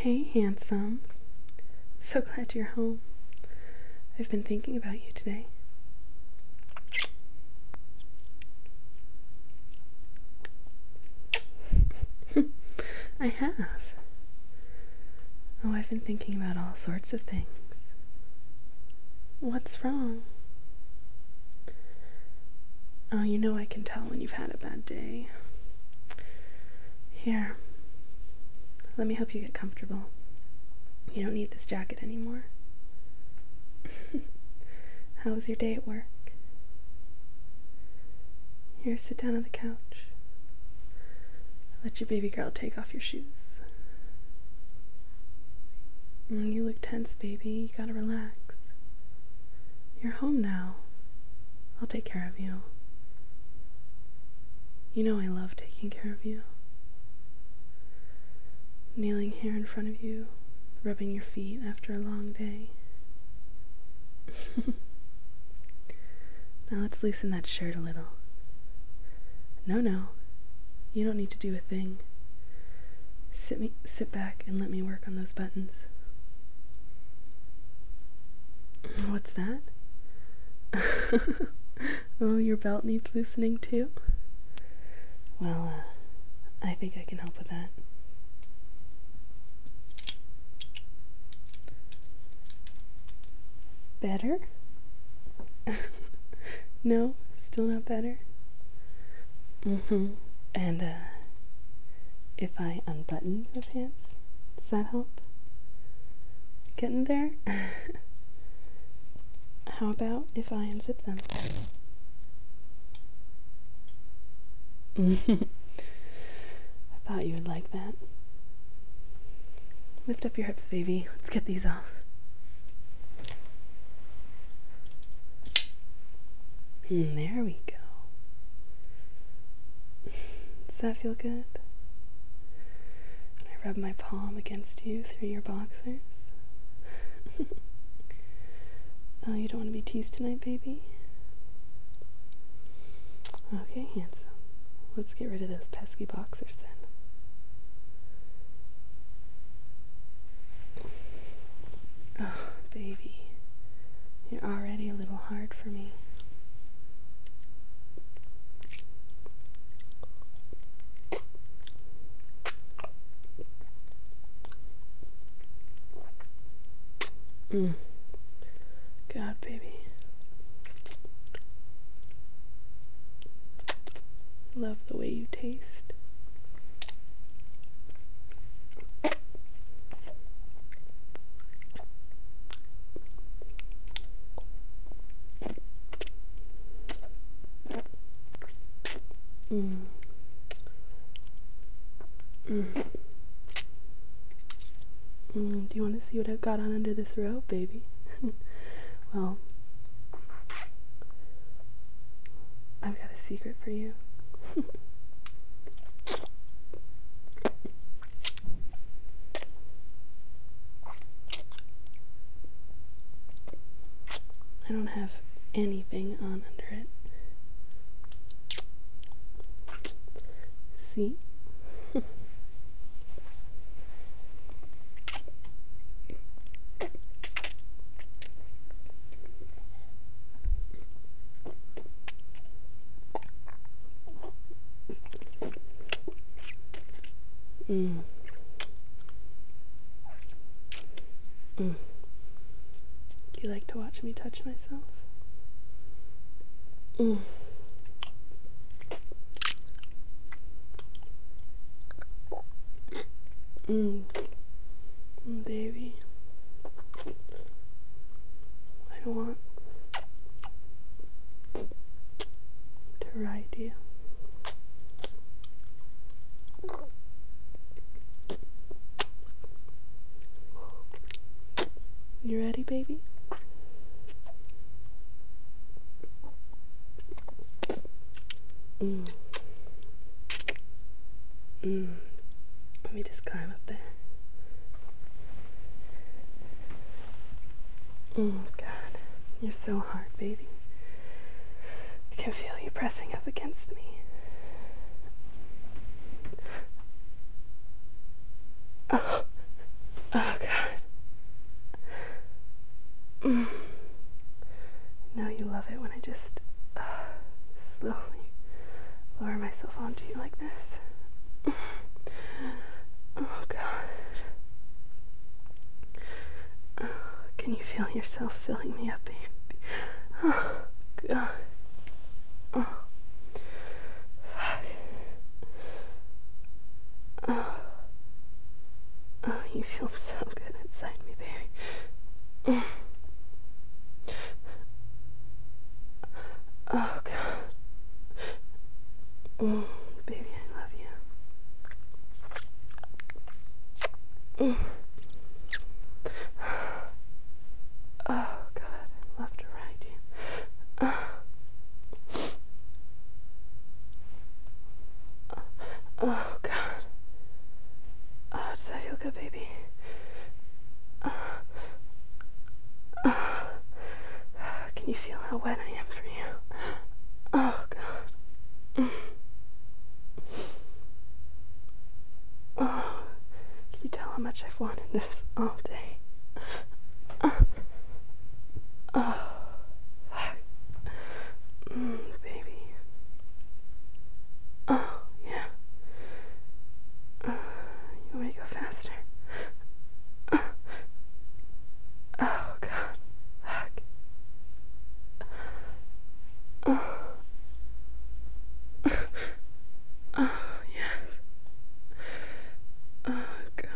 Hey, handsome. So glad you're home. I've been thinking about you today. I have. Oh, I've been thinking about all sorts of things. What's wrong? Oh, you know I can tell when you've had a bad day. Here, let me help you get comfortable. You don't need this jacket anymore. How was your day at work? Here, sit down on the couch. Let your baby girl take off your shoes. You look tense, baby. You gotta relax. You're home now. I'll take care of you. You know I love taking care of you. Kneeling here in front of you, rubbing your feet after a long day. Now let's loosen that shirt a little. No, you don't need to do a thing. Sit back and let me work on those buttons. What's that? Oh, your belt needs loosening too? Well, I think I can help with that. Better? No, still not better? And, if I unbutton the pants, does that help? Getting there? How about if I unzip them? I thought you would like that. Lift up your hips, baby. Let's get these off. There we go. Does that feel good? And I rub my palm against you through your boxers. Oh, you don't want to be teased tonight, baby? Okay, handsome. Let's get rid of those pesky boxers then. Oh, baby. You're already a little hard for me. God, baby. Love the way you taste. Do you want to see what I've got on under this robe, baby? Well, I've got a secret for you. I don't have anything on under it. See? Do you like to watch me touch myself? Baby. I want to ride you. You ready, baby? Let me just climb up there. God, you're so hard, baby. I can feel you pressing up against me. myself onto you like this. Oh, God. Can you feel yourself filling me up, baby? Oh, God. Oh, fuck. Oh. Oh, you feel so good inside me, baby. Oh, God. Baby, I love you. Oh, God, I love to ride you. Oh, God. Oh, does that feel good, baby? Can you feel how wet I am for you? Oh, God. Oh, can you tell how much I've wanted this all day? Oh, fuck. Baby. Oh, yeah. You want me to go faster? Oh, God. Fuck. Oh, yes. Oh, God.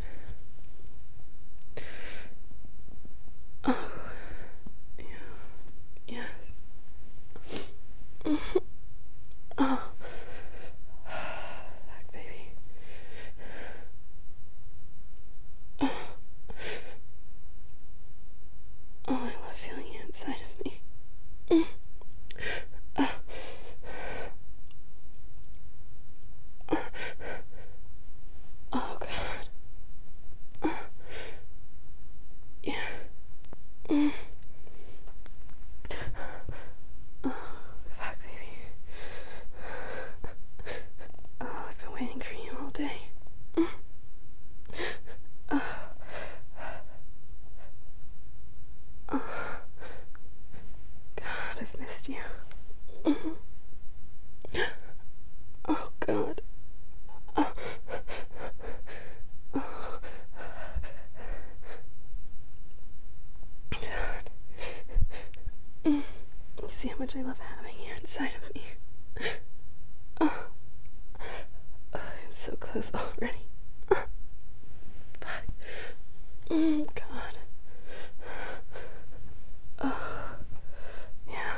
Oh, yeah. Yes. Oh, fuck, baby. Oh, I love feeling you inside of me. Oh, God. Yeah. Fuck, baby. Oh, I've been waiting for you all day. God, I've missed you. Oh, God. You see how much I love having you inside of me. Oh, I'm so close already. Fuck. God. Oh, yeah.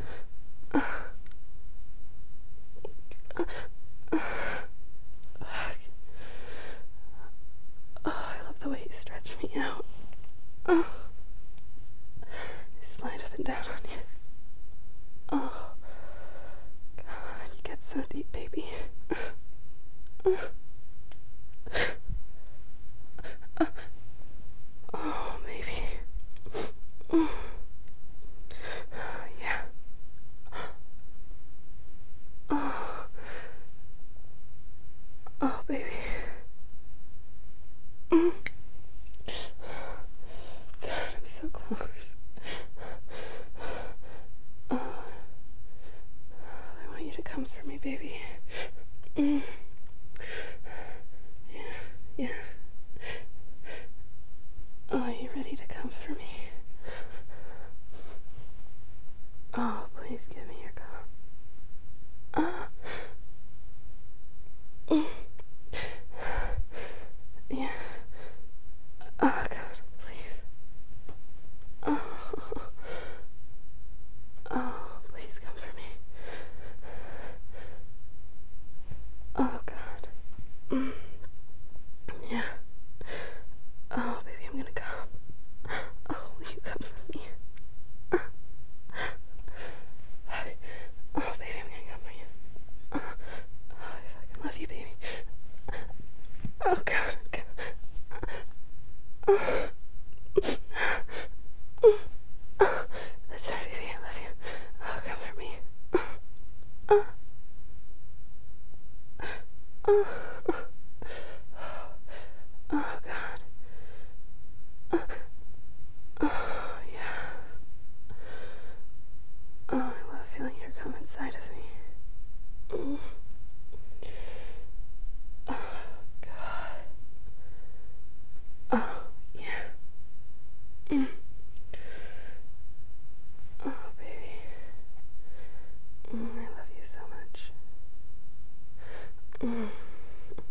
Fuck. Oh, I love the way you stretch me out. Oh, slide up and down on you. Oh, God, you get so deep, baby. Oh, baby. Yeah. Oh, oh, baby. God, I'm so close. Oh, I want you to come for me, baby. Yeah, yeah. Oh, are you ready to come for me? Oh, please give me your cum. Yeah. Oh, God, please. Oh, oh, please come for me. Oh, God. Yeah. Oh, baby, I'm gonna come. Oh, will you come for me? Oh, baby, I'm gonna come for you. Oh, I fucking love you, baby. Oh, God. That's right, baby, I love you. Oh, come for me. Oh, God. Oh, yeah. Oh, I love feeling your cum inside of me.